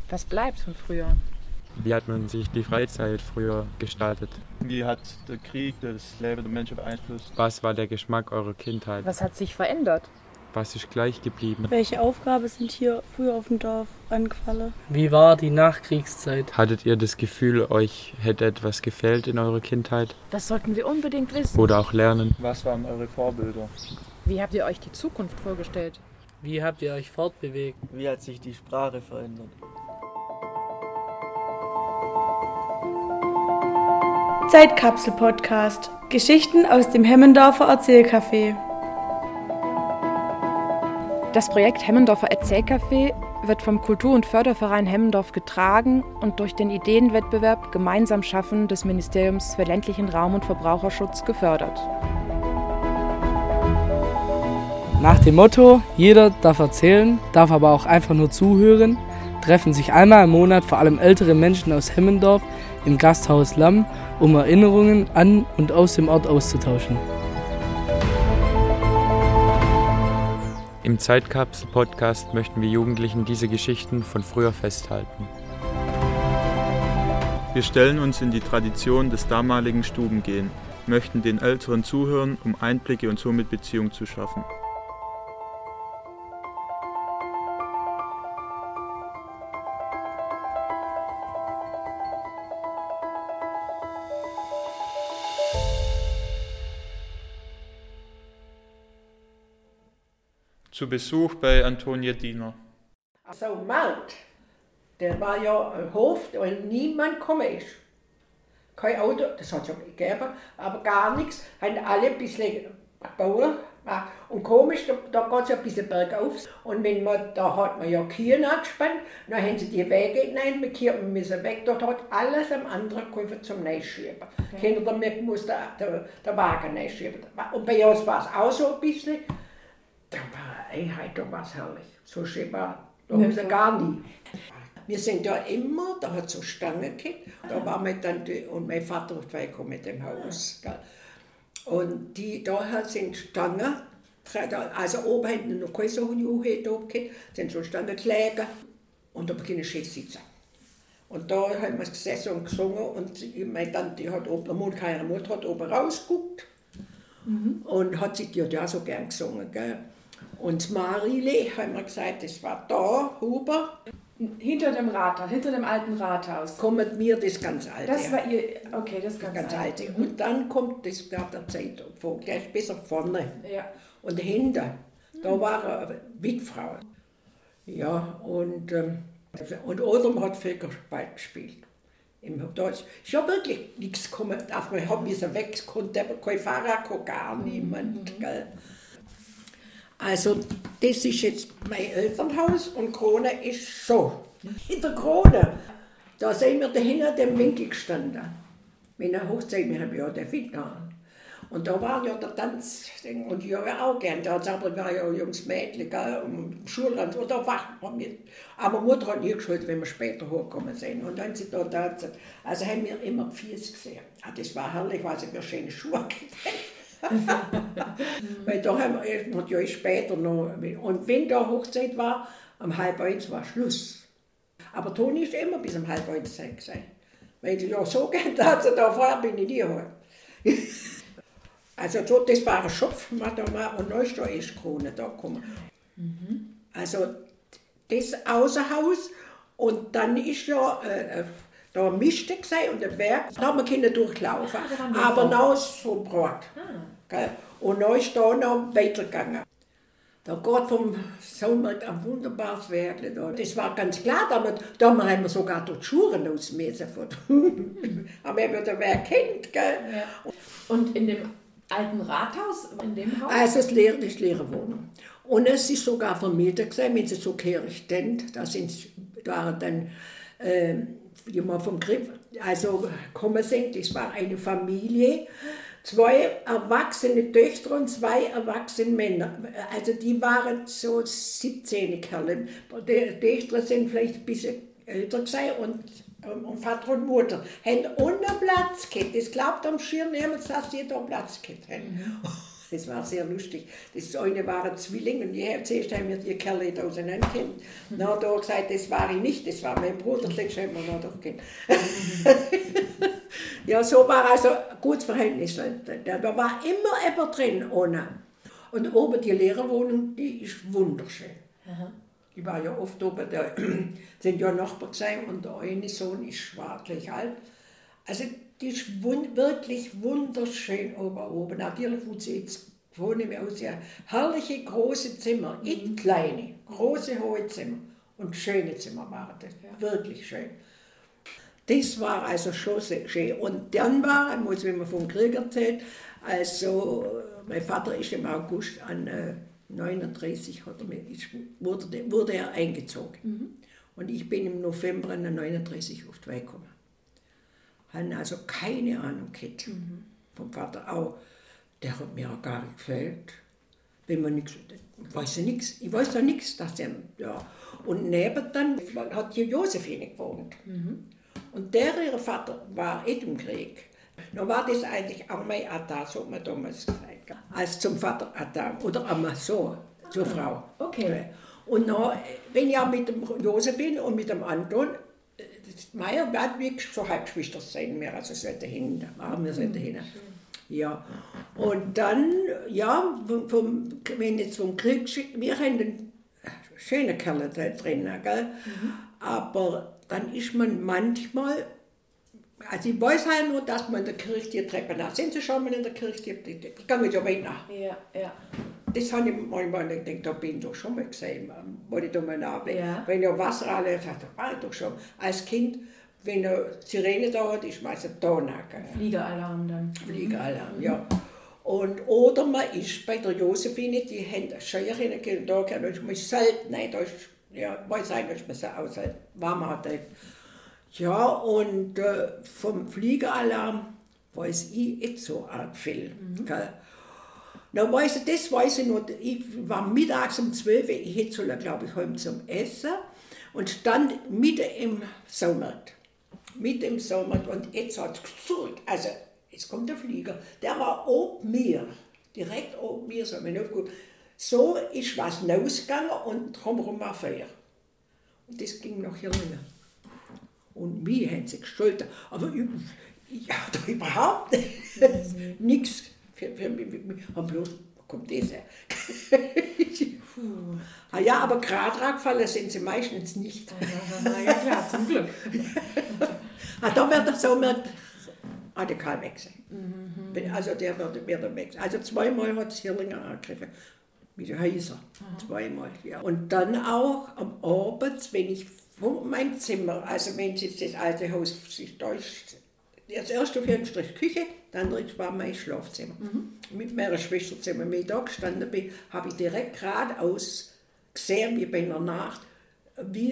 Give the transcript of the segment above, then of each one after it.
Was bleibt von früher? Wie hat man sich die Freizeit früher gestaltet? Wie hat der Krieg das Leben der Menschen beeinflusst? Was war der Geschmack eurer Kindheit? Was hat sich verändert? Was ist gleich geblieben? Welche Aufgaben sind hier früher auf dem Dorf angefallen? Wie war die Nachkriegszeit? Hattet ihr das Gefühl, euch hätte etwas gefehlt in eurer Kindheit? Das sollten wir unbedingt wissen. Oder auch lernen? Was waren eure Vorbilder? Wie habt ihr euch die Zukunft vorgestellt? Wie habt ihr euch fortbewegt? Wie hat sich die Sprache verändert? Zeitkapsel-Podcast. Geschichten aus dem Hemmendorfer Erzählcafé. Das Projekt Hemmendorfer Erzählcafé wird vom Kultur- und Förderverein Hemmendorf getragen und durch den Ideenwettbewerb Gemeinsam schaffen des Ministeriums für ländlichen Raum und Verbraucherschutz gefördert. Nach dem Motto, jeder darf erzählen, darf aber auch einfach nur zuhören, treffen sich einmal im Monat vor allem ältere Menschen aus Hemmendorf im Gasthaus Lamm, um Erinnerungen an und aus dem Ort auszutauschen. Im Zeitkapsel-Podcast möchten wir Jugendlichen diese Geschichten von früher festhalten. Wir stellen uns in die Tradition des damaligen Stubengehen, möchten den Älteren zuhören, um Einblicke und somit Beziehung zu schaffen. Zu Besuch bei Antonia Diener. So ein Markt, der war ja ein Hof, wo niemand gekommen ist. Kein Auto, das hat es ja gegeben, aber gar nichts. Haben alle ein bisschen gebaut. Und komisch, da geht es ein bisschen bergauf. Und wenn man, da hat man ja Kühe angespannt, dann haben sie die Wege hinein, mit Kühen müssen weg. Dort hat alles am anderen geholfen zum Neuschieben. Okay. Kinder damit muss der Wagen neuschieben. Und bei uns war es auch so ein bisschen. Da war eine Einheit, da war es herrlich. So schön war da gar nie. Wir sind ja immer, da hat es so Stangen gehabt, da war meine Tante und mein Vater gekommen mit dem Haus. Gell. Und da sind Stangen, also oben hinten noch keine so hohe oben gehabt, sind so Stangen gelegen und da beginnen schön zu sitzen. Und da haben wir gesessen und gesungen und meine Tante hat oben, keine Mutter hat oben rausgeguckt und hat sich ja so gern gesungen. Gell. Und das Marile, haben wir gesagt, das war da, Huber. Hinter dem Rathaus, hinter dem alten Rathaus. Kommt mir das ganz alte. Das war ihr, okay, das ganz alte. Und dann kommt das gab der Zeit, der ist besser vorne. Ja. Und hinter, da war eine Witfrau. Ja, und Odom hat Völkerball gespielt. Da ist ja wirklich nichts gekommen. Wir haben müssen weg, konnte aber kein Fahrer, gar niemand. Gell. Also, das ist jetzt mein Elternhaus und Krone ist so. In der Krone, da sind wir dahinter dem Winkel gestanden. Mit einer Hochzeit, wir haben ja den Winkel. Und da war ja der Tanz, und ich habe auch gern, da war ja ein junges Mädchen, gell, am Schulrand, und da wacht man mit. Aber Mutter hat nie geschaut, wenn wir später hochgekommen sind. Und dann sind da tanzen. Also haben wir immer Fies gesehen. Das war herrlich, weil sie mir schöne Schuhe gekriegt. Weil da haben wir ja später noch, und wenn da Hochzeit war, um 12:30 war Schluss. Aber Toni ist immer bis um 12:30 gewesen. Weil sie ja so gern hat, da vorher bin ich nie heim. Also das war ein Schopf, und neues da ist Krone da gekommen. Also das Außenhaus und dann ist ja da eine Mischte gewesen und ein Berg, da haben wir keine durchlaufen, aber noch so breit. Und dann ist da noch weitergegangen. Da geht vom Sommer ein wunderbares Werk da. Das war ganz klar, da haben wir sogar dort Schuhe ausmessen. Aber wir haben den Werk kennt, gell? Ja. Und in dem alten Rathaus, in dem Haus? Also das leere Wohnung. Und es ist sogar vermietet gewesen, wenn sie so stehen, da waren dann die mal vom Griff, also gekommen sind, das war eine Familie, 2 erwachsene Töchter und 2 erwachsene Männer. Also die waren so 17 Kerle. Die Töchter sind vielleicht ein bisschen älter gewesen und Vater und Mutter haben ohne Platz gehabt. Das glaubt am Schirr niemand, dass sie da Platz gehabt haben. Das war sehr lustig. Das eine waren Zwillinge und zuerst haben wir die Kerle nicht auseinandergekannt. Dann hat er gesagt, das war ich nicht, das war mein Bruder, das letzte haben wir noch gekannt. Ja, so war also ein gutes Verhältnis. Da war immer jemand drin ohne. Und oben die Lehrerwohnung, die ist wunderschön. Aha. Ich war ja oft oben, da sind ja Nachbarn gewesen und der eine Sohn ist gleich alt. Also die ist wirklich wunderschön oben. Natürlich wohnen wir aus ja herrliche große Zimmer, nicht kleine, große hohe Zimmer und schöne Zimmer waren das, wirklich schön. Das war also schon sehr schön. Und dann war, wenn man vom Krieg erzählt, also mein Vater ist im August an 39 wurde er eingezogen. Mhm. Und ich bin im November an 39 auf die Welt gekommen. Haben also keine Ahnung gehabt vom Vater auch. Der hat mir auch gar nicht gefällt. Wenn man nichts, ich weiß ja nichts, dass der, ja. Und nebenan hat hier Josephine gewohnt. Mhm. Und ihr Vater war im Krieg. Dann war das eigentlich auch mein Atta, so hat man damals gesagt, als zum Vater Atta oder einmal so, zur Frau. Okay. Und dann, wenn ich auch mit dem Josephine und mit dem Anton, Meier wird wie so Halbgeschwister sein, wir also so dahin, waren wir so dahin. Ja. Und dann, ja, wenn jetzt vom Krieg schickt, wir haben einen schönen Kerl da drin, gell? Mhm. Aber dann ist man manchmal, also ich weiß halt nur, dass man in der Kirche die Treppe nach. Sind Sie schon mal in der Kirche? Die gehen ja weit nach. Ja, ja. Das habe ich manchmal gedacht, da bin ich doch schon mal gesehen, wo ich da mal nachblicke. Ja. Wenn ja Wasser alle, sagt, da war ich doch schon. Als Kind, wenn eine Sirene da hat, ist meistens da nachgegangen. Fliegeralarm dann. Fliegeralarm, ja. Und, oder man ist bei der Josephine, die haben Scheuerinnen gegeben, da ist man selten, nein, da ist, ja, weiß sein, dass man so aushält, war man halt. Ja, und vom Fliegeralarm weiß ich nicht so arg viel. Dann das weiß ich noch, ich war mittags um 12 Uhr, ich hätte so, glaube ich, heim zum Essen und stand mitten im Saumarkt. Mitten im Saumarkt und jetzt hat es zurück, also jetzt kommt der Flieger, der war oben mir, direkt oben mir, so, so ist was rausgegangen und drumherum war Feuer. Und das ging noch hier länger. Und mir haben sie geschultert. Aber ich habe da überhaupt nichts. Und bloß, wo kommt das her? Ja, aber Gradradfaller sind sie meistens nicht. Ja klar, zum Glück. Da wird das so mit der kann weg sein. Also der wird dann weg sein. Also zweimal hat es Hirlinger angegriffen. Mit der Heiser. Zweimal, ja. Und dann auch am Abend, wenn ich von meinem Zimmer, also wenn es jetzt das alte Haus da ist, das erste Fenster ist die Küche, dann war mein Schlafzimmer. Mit meiner Schwesterzimmer. Wenn ich da gestanden bin, habe ich direkt geradeaus gesehen, wie bei einer Nacht, wie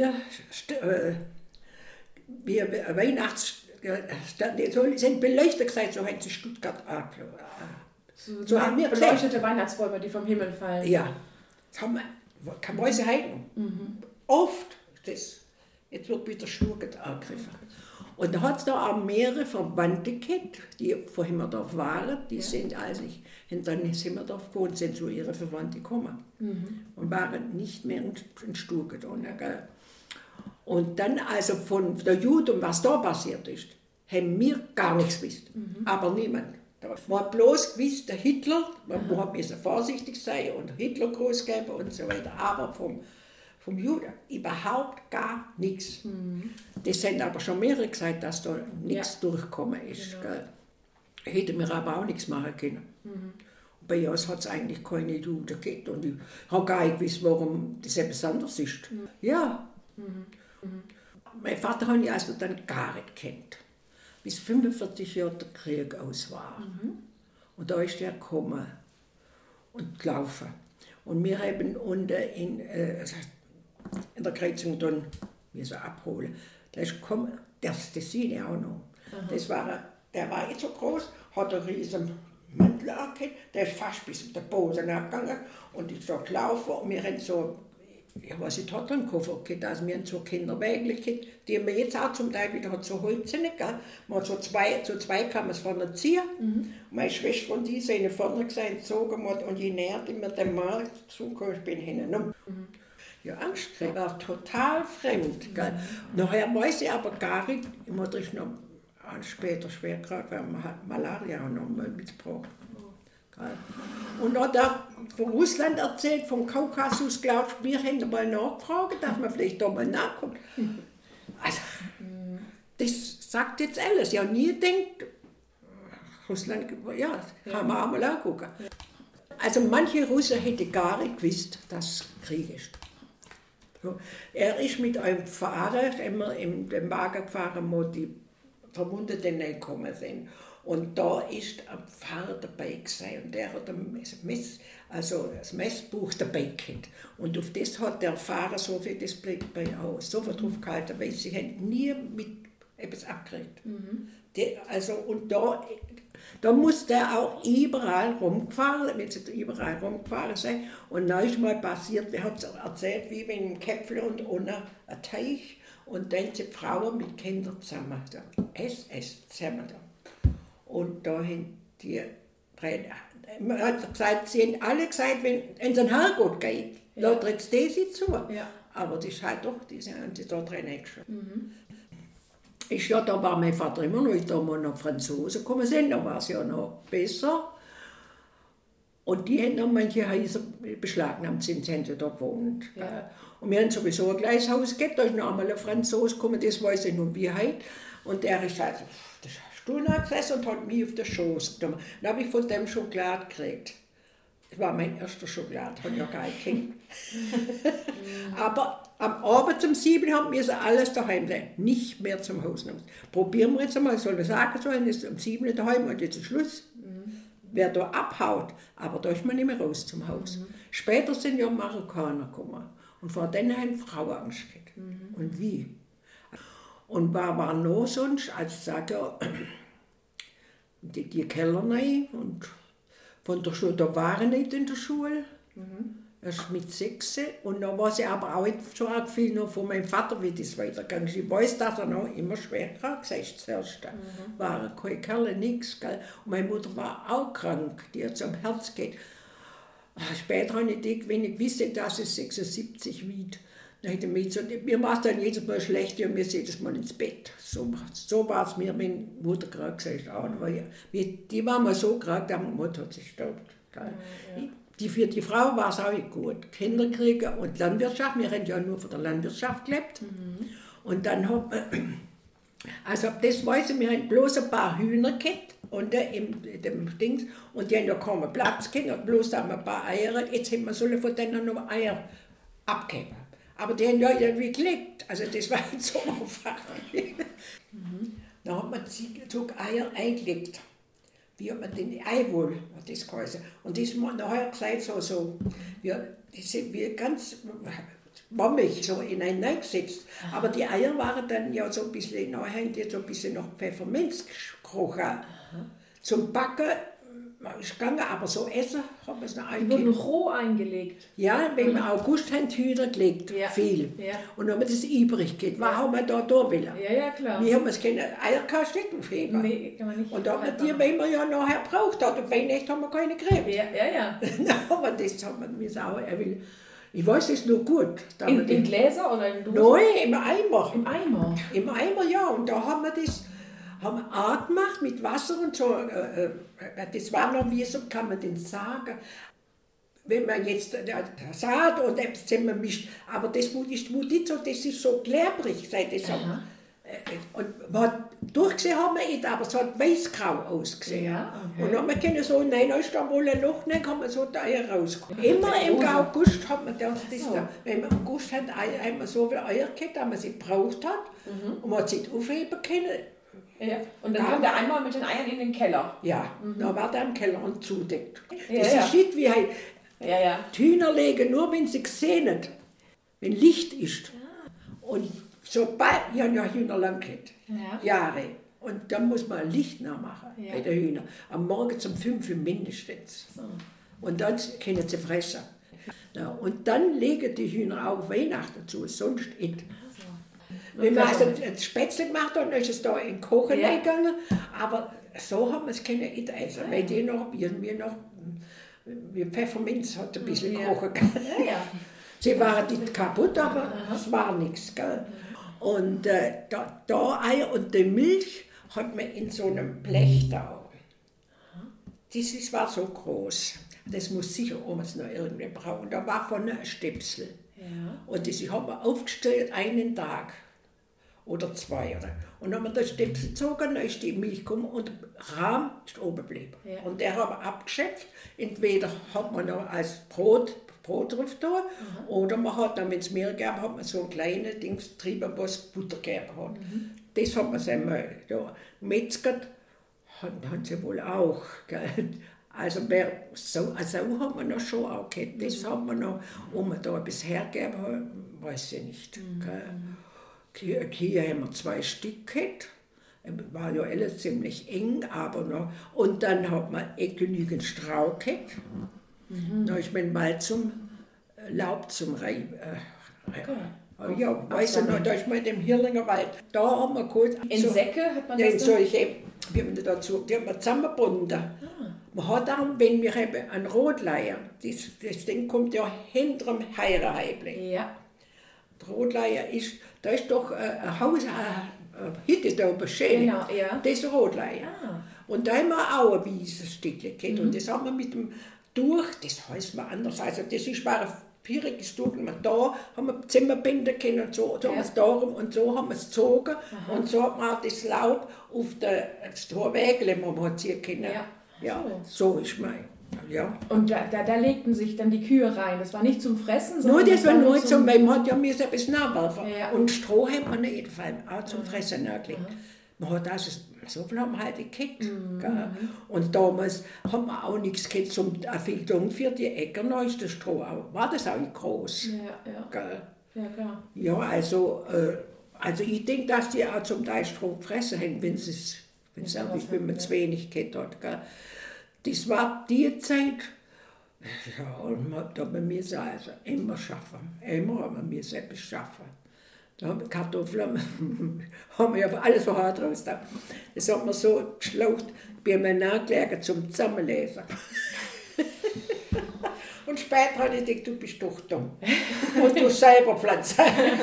Weihnachts... so sind beleuchtet gesagt, so haben sie Stuttgart angeschaut. So haben wir beleuchtete Weihnachtsbäume, die vom Himmel fallen. Ja, das haben wir, kann man heute oft das. Jetzt wird wieder Stuttgart angegriffen. Und da hat es da auch mehrere Verwandte gehabt, die vor Himmerdorf waren, die sind, als ich in Himmerdorf gewohnt, sind so ihre Verwandte gekommen und waren nicht mehr in Stuttgart. Und dann, also von der Juden, was da passiert ist, haben wir gar nichts gewusst, aber niemand. Man hat bloß gewusst, der Hitler, man musste vorsichtig sein und Hitler groß geben und so weiter, aber vom Juden überhaupt gar nichts. Das sind aber schon mehrere gesagt, dass da nichts durchgekommen ist. Genau. Hätte mir aber auch nichts machen können. Bei uns hat es eigentlich keine Juden gegeben und ich habe gar nicht gewusst, warum das etwas anderes ist. Ja. Mein Vater habe ich also dann gar nicht gekannt. Bis 45 Jahre der Krieg aus war. Und da ist er gekommen und gelaufen. Und wir haben unten in der Kreuzung dann abholen. Da ist gekommen, das sehe ich auch noch. Der war nicht so groß, hat einen riesen Mantel angehabt, der ist fast bis auf den Boden abgegangen und ist so gelaufen und wir haben so ja, was ich hatte im Koffer gehabt, also wir haben so Kinderwägel gehabt, die haben wir jetzt auch zum Teil wieder so Holz nicht, gell? Man hat so zwei kann man es vorne ziehen. Meine Schwester und ich sind vorne gezogen und je näher ich mir den Mann zugekommen, ich bin hinten. Ja, Angst gekriegt, war total fremd. Gell? Nachher weiß ich aber gar nicht, die Mutter ist noch später schwer krank, weil man hat Malaria auch noch mal mitgebracht. Und dann hat er von Russland erzählt, vom Kaukasus, glaubst du, wir hätten mal nachgefragt, dass man vielleicht da mal nachkommt. Also, das sagt jetzt alles. Ich habe nie gedacht, Russland, ja, kann man auch mal angucken. Also manche Russen hätten gar nicht gewusst, dass es Krieg ist. So, er ist mit einem Fahrer immer in den Wagen gefahren, wo die Verwundeten nicht gekommen sind. Und da ist ein Pfarrer dabei gewesen, und der hat das Messbuch dabei gehabt. Und auf das hat der Pfarrer so viel, das bleibt bei aus, so viel drauf gehalten, weil sie haben nie mit etwas abgekriegt. Und da muss der auch überall rumgefahren, wenn sie überall rumgefahren sind. Und dann ist mal passiert, der hat erzählt, wie wenn ein Käpfel und unten ein Teich, und dann sind Frauen mit Kindern zusammen, zusammen da. Und da haben die drei, man hat gesagt, sie haben alle gesagt, wenn es ein Herrgott geht, dann tritt es sie zu. Ja. Aber das ist halt doch, diese haben sie da drin nicht schon. Da war mein Vater immer noch, da wir noch Franzosen gekommen sind, da war es ja noch besser. Und die haben noch manche Häuser beschlagnahmt, sind sie da gewohnt. Ja. Und wir haben sowieso ein kleines Haus gehabt, da ist noch einmal ein Franzose gekommen, das weiß ich noch wie heute. Und der ist halt der Stuhl gesessen und hat mich auf den Schoß genommen. Dann habe ich von dem Schokolade gekriegt. Das war mein erster Schokolade, habe ich ja gar nicht gekannt. Aber am Abend um 7 haben wir alles daheim sein, nicht mehr zum Haus nehmen. Probieren wir jetzt einmal, soll ich sagen, so ist um 7 daheim und jetzt ist Schluss. Wer da abhaut, aber da ist man nicht mehr raus zum Haus. Später sind ja Marokkaner gekommen und vor denen haben Frauen Angst gehabt. Und wie? Und war noch sonst, also ich sage ja, die Keller rein und von der Schule, da waren nicht in der Schule, erst mit 6. Und dann war sie aber auch so arg viel noch von meinem Vater, wie das weitergegangen ist. Ich weiß, dass er noch immer schwer krank ist, zuerst. Waren keine Kerle, nichts. Und meine Mutter war auch krank, die hat am Herz geht. Später habe ich gedacht, wenn ich wusste, dass es 76 wiegt, dann hätte ich gesagt, mir war es dann jedes Mal schlecht und wir sind jedes Mal ins Bett. So war es mir, wenn Mutter krank war. Die war mal so krank, die Mutter hat sich gestorben. Für die Frau war es auch nicht gut. Kinder kriegen und Landwirtschaft, wir haben ja nur von der Landwirtschaft gelebt. Und dann haben also das weiß ich, wir haben bloß ein paar Hühner gehabt und in dem Dings, und die haben ja kaum Platz gehabt, und bloß haben wir ein paar Eier, jetzt haben wir sollen von denen noch Eier abgeben. Aber die haben ja irgendwie gelegt, also das war nicht so einfach. Dann hat man die Eier eingelegt. Wie hat man den Eiwohl, hat das geheißen. Und das ist nachher gesagt so die sind wie ganz bombig so hineingesetzt. Aber die Eier waren dann ja so ein bisschen, nachher haben die so ein bisschen noch Pfefferminz gerochen. Zum Backen ist gegangen, aber so essen haben wir es noch eingelegt. Die wurden roh eingelegt? Ja, im August haben die Hühner gelegt, viel. Ja. Und wenn wir das übrig geht, was haben wir da wollen? Ja, klar. Wir haben es keine Eierkasten aufheben. Nee, kann man nicht. Und da haben wir die, wenn wir ja nachher braucht hat, und wenn nicht, haben wir keine gekriegt. Ja. Aber das haben wir auch, ich weiß es nur gut. In Gläser oder in Dosen? Nein, im Eimer. Im Eimer? Im Eimer, ja. Und da haben wir das angemacht mit Wasser und so. Das war noch, wie so kann man denn sagen, wenn man jetzt Saat und etwas zusammen mischt. Aber das ist nicht so, das ist so klebrig. Und man hat durchgesehen haben wir nicht, aber es hat weißgrau ausgesehen. Ja, okay. Und dann haben wir so, nein, da ist da wohl ein Loch, dann kann man so die Eier rauskommen. Immer im August hat man das da. Wenn man im August hat einmal so viele Eier gehabt, dass man sie gebraucht hat, und man hat sie aufheben können. Ja. Und dann kam der einmal mit den Eiern in den Keller. Ja, dann war der im Keller und zudeckt. Das ist nicht wie halt. Die Hühner legen nur, wenn sie gesehen, wenn Licht ist. Und sobald, ich habe ja Hühner lang gehabt, Jahre. Und dann muss man Licht nachmachen bei den Hühnern. Am Morgen um 5 Uhr mindestens. Und dann können sie fressen. Ja, und dann legen die Hühner auch Weihnachten zu, sonst nicht. Wenn wir also ein Spätzle gemacht haben, dann ist es da in Kochen gegangen, aber so haben wir es keine essen. Weil die noch, wie Pfefferminz hat ein bisschen gekocht. Sie waren nicht kaputt, aber es war nichts. Gell? Und da Eier und die Milch hat man in so einem Blech da. Das war so groß. Das muss sicher oben noch irgendwie brauchen. Da war vorne ein Stöpsel. Und das haben wir aufgestellt einen Tag. Oder 2. Und dann haben wir den Stöpsel gezogen, dann ist die Milch gekommen und der Rahm ist oben geblieben. Und der haben wir abgeschöpft. Entweder hat man noch als Brot drauf da, oder man hat dann, wenn es Mehl gab, hat man so ein kleines Dings getrieben, was Butter gegeben hat. Das hat man dann mal gemetzgert, haben sie wohl auch. Gell? Also so haben wir noch schon auch gehabt. Das haben wir noch, ob wir da etwas hergegeben haben, weiß ich nicht. Hier haben wir 2 Stück gehabt. War ja alles ziemlich eng, aber noch. Und dann hat man genügend Strauch gehabt. Da ist man mal zum Laub zum Reiben. Ja, weißt du noch, da ist man in dem Hirlinger Wald. Da haben wir geholt. In so, Säcke hat man das die haben wir zusammengebunden. Man hat auch, wenn wir haben ein Rotleier, das Ding kommt ja hinter dem Heireheibli. Ja. Der Rotleier ist, da ist doch ein Haus, Hitte da oben schön. Genau, ja. Das ist Rotleier. Und da haben wir auch ein weißes Stückchen gehabt. Und das haben wir mit dem Tuch, das heißt mal anders, also das war ein pieriges Tuch. Da haben wir Zimmerbinder können und so haben wir es darum und so haben wir es gezogen. Und so hat man auch das Laub auf das Torwägel, wo man ziehen können. Ja, so ist mein. Ja. Und da legten sich dann die Kühe rein. Das war nicht zum Fressen, sondern. Nur das war nur zum, weil man hat ja etwas nachwerfen. Und Stroh hat man nicht, vor allem auch zum Fressen nachgelegt. Man hat also, so viel haben wir halt gekriegt. Und damals haben wir auch nichts gekriegt zum Filtern für die Äcker, noch ist das Stroh auch, war das auch groß. Ja, klar. Ja, also ich denke, dass die auch zum Teil Stroh gefressen haben, wenn man zu wenig gekriegt hat. Gell. Das war die Zeit, ja, und da haben wir also immer schaffen. Immer haben wir etwas schaffen. Da haben wir Kartoffeln, haben wir ja alles von hart raus. Das haben wir so geschlaucht, bei mir nachgelegt zum Zusammenlesen. Und später habe ich gedacht, du bist doch dumm. Und du selber pflanzen.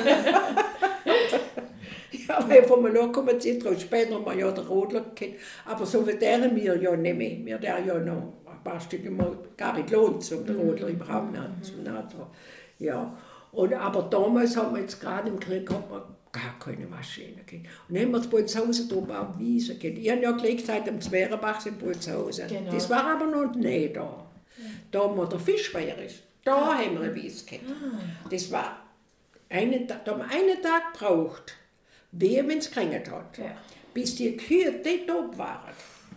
Ja, weil von mir nachkommen sie drauf. Später haben wir ja den Rodler gekannt. Aber so wie der wir ja nicht mehr. Wir der ja noch ein paar Stücke mal gar nicht lohnt, um den Rodler überhaupt nicht zu NATO. Ja. Aber damals haben wir jetzt gerade im Krieg gehabt, gar keine Maschine. Und dann haben wir das Bolzhausen oben auf Wiese gehabt. Ich habe ja gleich gesagt, am Zwerenbach in Bolzhausen. Genau. Das war aber noch nicht da. Da, wo der Fischweiher ist, da haben wir eine Wiese gehabt. Das war da haben wir einen Tag gebraucht. Wenn es geregnet hat, bis die Kühe dort oben waren.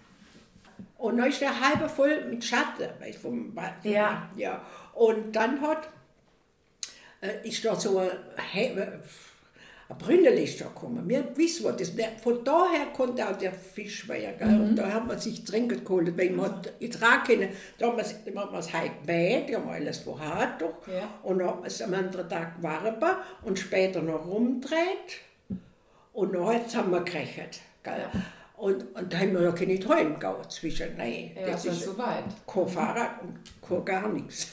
Und dann ist der halbe voll mit Schatten. Vom Wald. Ja. Und dann ist da so ein Brünnel gekommen. Wir wissen, was das ist. Von daher konnte auch der Fischweiher. Und da haben wir sich trinken geholt, weil man tragen, da haben wir es halt gebäht, da haben wir alles vorher doch. Und dann haben wir es am anderen Tag warm und später noch rumgedreht. Und jetzt haben wir gerechnet. Und da haben wir ja keine Träume gehabt zwischen. Nein, das ist so weit. Kein Fahrrad und kein gar nichts.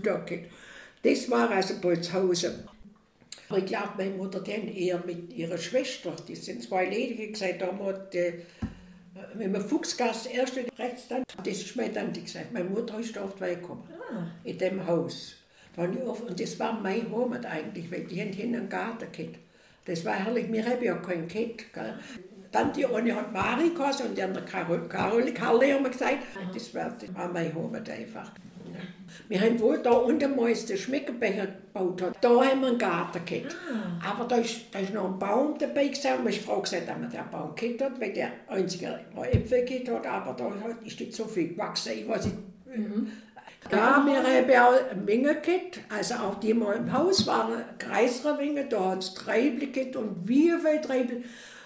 Das war also Bolzhausen. Ich glaube, meine Mutter, die haben eher mit ihrer Schwester, die sind 2 Ledige gesagt, da hat wenn man Fuchsgasse erst rechts dann, das ist meine Tante gesagt, meine Mutter ist da oft weggekommen, in dem Haus. Und das war mein Heimat eigentlich, weil die haben hinten einen Garten gehabt. Das war herrlich, wir haben ja kein Kind. Dann die eine hat Mari geheißen und die andere Karli haben wir gesagt. Das war mein Heimat einfach. Wir haben wohl da unten mal den Schmeckerbecher gebaut. Da haben wir einen Garten gehabt. Aber da ist noch ein Baum dabei gewesen. Und meine Frau gesagt, dass man den Baum gehabt hat, weil der einzige mal Äpfel gehabt hat. Aber da ist nicht so viel gewachsen. Ich weiß nicht. Ja, wir haben auch eine Menge gehabt. Also auch die mal im Haus waren größere Menge. Da hat es Treibel gehabt. Und wie viele Treibel?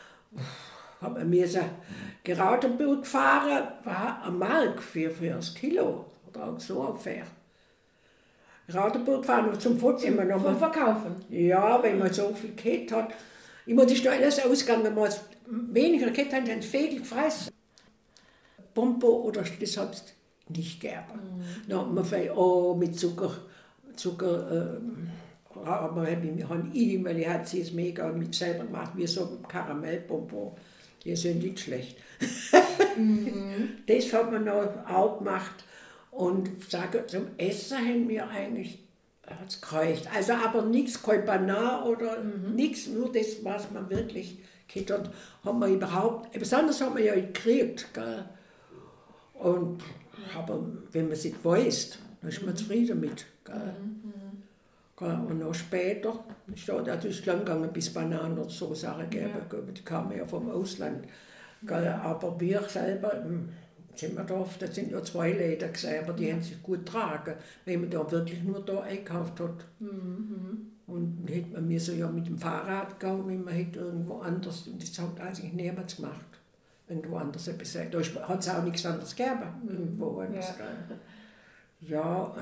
Haben wir so Gerautenburg gefahren, war ein Mark für das Kilo. Oder auch so ungefähr. Radeburg fahren und zum Foto immer noch Vom Verkaufen? Ja, wenn man so viel gehabt hat. Immer ist noch alles ausgegangen, wenn man weniger gehabt hat, dann Fädel gefressen. Pompo oder das hat es nicht gegeben. Dann hat man vielleicht mit Zucker aber wir haben E-Mail, hat sie es mega mit selber gemacht, wie so Karamellbonbon. Die sind nicht schlecht. Das hat man noch auch gemacht. Und sage, zum Essen haben wir eigentlich, hat's gereicht. Also aber nichts, kein Banan oder nichts, nur das, was man wirklich kennt. Und haben wir überhaupt, besonders haben wir ja gekriegt. Gell? Und, aber wenn man es nicht weiß, dann ist man zufrieden mit. Gell? Und noch später, das ist lang gegangen, bis Bananen oder so Sachen geben, die kamen ja vom Ausland. Aber wir selber, sind wir da, das sind ja 2 Läden gesehen, aber die haben sich gut getragen, wenn man da wirklich nur da eingekauft hat. Und hätte man mir so ja mit dem Fahrrad gehen, wenn man hätte irgendwo anders, und das hat eigentlich niemand gemacht. Irgendwo anders etwas. Da hat es auch nichts anderes gegeben, irgendwo anders. Ja.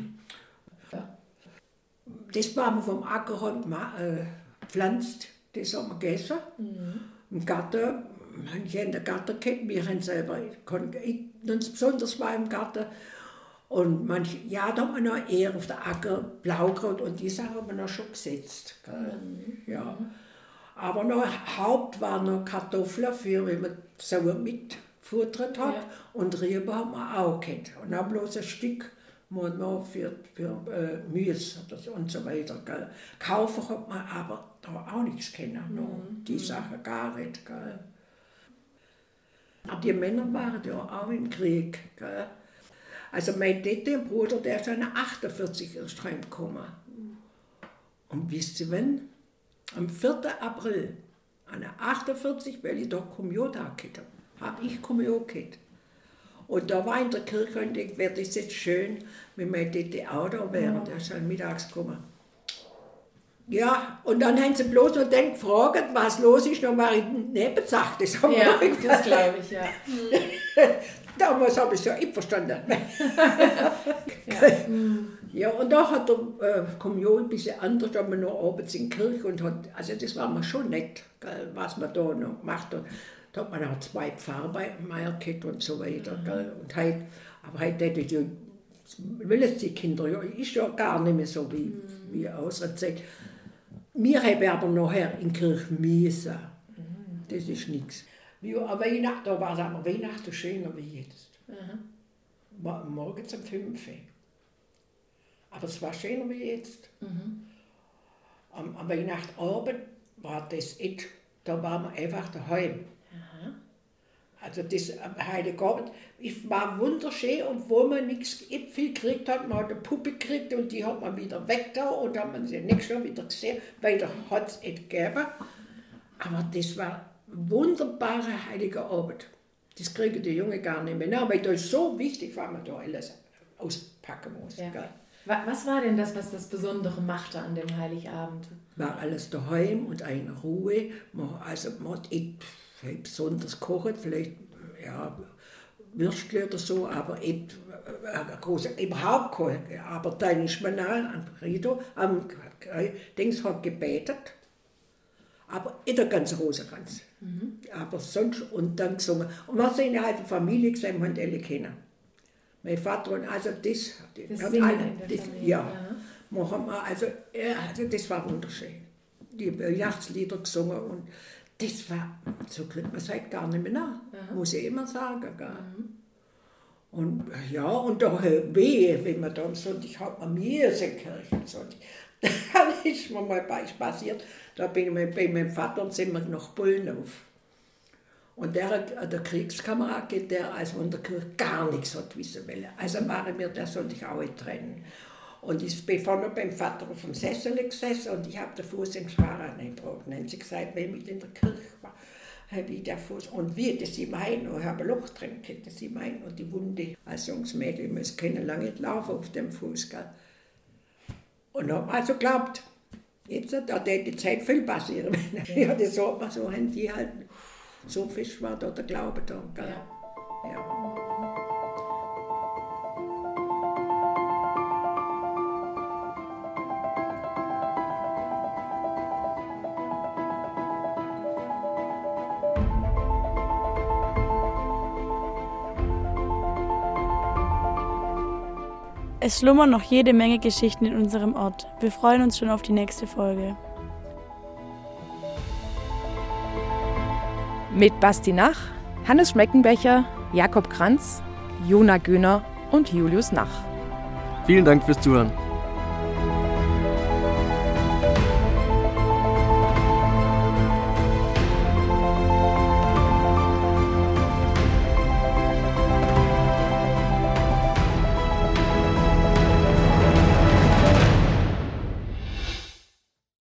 Das waren wir vom Acker gepflanzt, das haben wir gegessen. Im Garten, manche haben den Garten gehabt, wir haben selber, ganz besonders war im Garten. Und manche, ja, da haben wir noch eher auf der Acker Blaukraut und die Sachen haben wir noch schon gesetzt. Ja. Aber noch Haupt waren noch Kartoffeln, für wenn man sauer mitgefuttert hat. Ja. Und Rüben haben wir auch gehabt. Und auch bloß ein Stück. Noch für Müs und so weiter. Gell. Kaufen hat man aber da auch nichts kennen. Die Sachen gar nicht. Gell. Aber die Männer waren ja auch im Krieg. Gell. Also mein Bruder, der ist 48 erst heimgekommen. Und wisst ihr wann? Am 4. April 48, weil ich da Kommunion hatte, habe ich Kommunion gehabt. Und da war in der Kirche und ich wäre das jetzt schön, wenn mein Tete auch da wäre. Der ist halt mittags gekommen. Ja, und dann haben sie bloß noch dann gefragt, was los ist, dann war ich nebensacht. Das haben ja, das glaube ich, ja. Damals habe ich es ja nicht verstanden. Ja, und da hat der Kommunion ein bisschen anders, da haben wir noch abends in die Kirche und hat, also das war mir schon nett, was man da noch gemacht hat. Da hat man auch 2 Pfarrer bei Meier gehabt und so weiter. Und heute, aber heute will es die Kinder, ja, ist ja gar nicht mehr so wie außer Zeit. Wir haben aber nachher in die Kirche müssen. Das ist nichts. Weihnachten, da war es aber Weihnachten schöner wie jetzt. Morgens um 5 Uhr. Aber es war schöner wie jetzt. Am Weihnachtabend war das nicht, da waren wir einfach daheim. Also das Heiligabend, es war wunderschön und wo man nichts viel gekriegt hat, man hat eine Puppe gekriegt und die hat man wieder weggetan und dann hat man sie nächstes Jahr wieder gesehen, weil da hat es nicht gegeben. Aber das war ein wunderbarer Heiliger Abend. Das kriegen die Jungen gar nicht mehr nach, weil das ist so wichtig, was man da alles auspacken muss. Ja. Was war denn das, was das Besondere machte an dem Heiligabend? War alles daheim und eine Ruhe. Man hat besonders kochen, vielleicht ja, Würstchen oder so, aber überhaupt kochen. Aber dann ist man am Credo, am Dings hat gebetet, aber in der ganzen Rosenkranz. Aber sonst, und dann gesungen. Und wir sind halt eine Familie gesehen, wir haben alle kennen. Mein Vater und also das ja. Also das war wunderschön. Die Weihnachtslieder gesungen und das war, so kriegt man es halt gar nicht mehr nach, muss ich immer sagen. Und ja, und da wehe, wenn man da am Sonntag hat man mir in Kirche am Sonntag. Dann ist mir mal passiert, da bin ich bei meinem Vater und sind wir nach Bullenhof. Und der Kriegskamerad, der also in der Kirche gar nichts hat wissen wollen. Also waren wir der Sonntag auch trennen. Und ich bin vorne beim Vater auf dem Sessel gesessen und ich habe den Fuß ins Fahrrad getragen. Dann haben sie gesagt, wenn ich in der Kirche war, habe ich den Fuß. Und wie, das ist mein, und ich habe ein Loch drin gehabt, das ist mein. Und die Wunde als junges Mädchen, wir können lange nicht laufen auf dem Fuß. Gell. Und habe also geglaubt, jetzt da die Zeit viel passieren. Ja, das sagt man, so haben die halt, so fest war da der Glaube da. Gell. Ja. Es schlummern noch jede Menge Geschichten in unserem Ort. Wir freuen uns schon auf die nächste Folge. Mit Basti Nach, Hannes Schmeckenbecher, Jakob Kranz, Jona Göhner und Julius Nach. Vielen Dank fürs Zuhören.